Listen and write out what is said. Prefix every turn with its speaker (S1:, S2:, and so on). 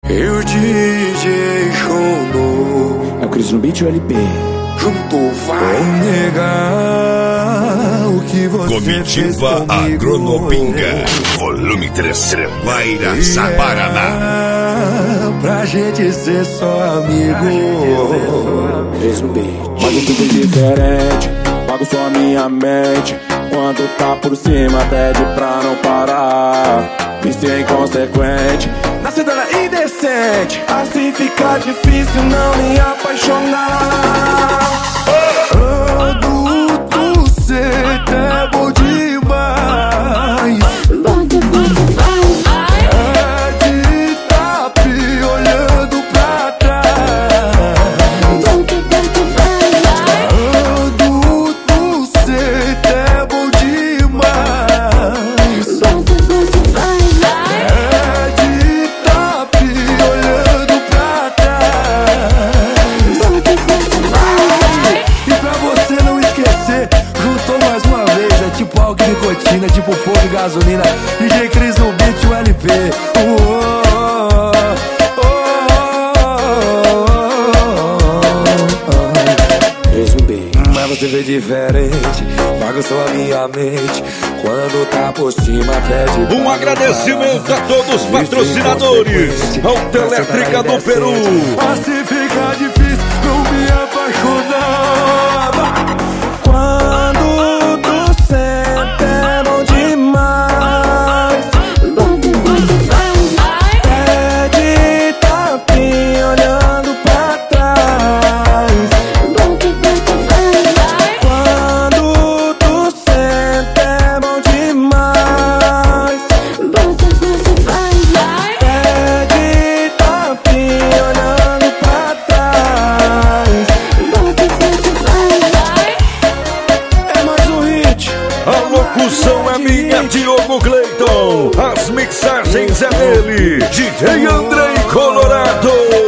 S1: E o DJ Show
S2: É o Cris no beat e o LP.
S1: juntou vai negar o que você
S3: Comitiva Agronopinga, volume 3, Guairaçá, Paraná.
S1: Pra gente ser só amigo.
S2: Cris no beat. Pago tudo diferente, pago só a minha mente. Quando tá por cima pede pra não parar. Vício é inconsequente, nascedora indecente. Assim fica difícil não me apaixonar.
S1: Adulto, cê é bom demais. É de tapi olhando pra trás. Adulto, cê é bom demais. É de tapi olhando pra trás. E pra você não esquecer, juntou mais uma vez. É tipo álcool e nicotina, tipo fogo e gasolina. DJ Cris no beat, o LP.
S2: Cris no beat.
S1: Mas você vê diferente, paga só a minha mente. Quando tá por cima, pede pra
S3: Um
S1: não
S3: agradecimento
S1: parar.
S3: a todos os patrocinadores. Autoelétrica do Peru.
S1: Assim fica difícil não me apaixonar. Quando tu senta é bom demais. Pede tapinha olhando pra trás. Quando tu senta é bom demais. Pede tapinha olhando pra trás. É mais um hit.
S3: A locução é minha, Diogo Cleiton. As mixagens é dele, DJ Andrei Colorado.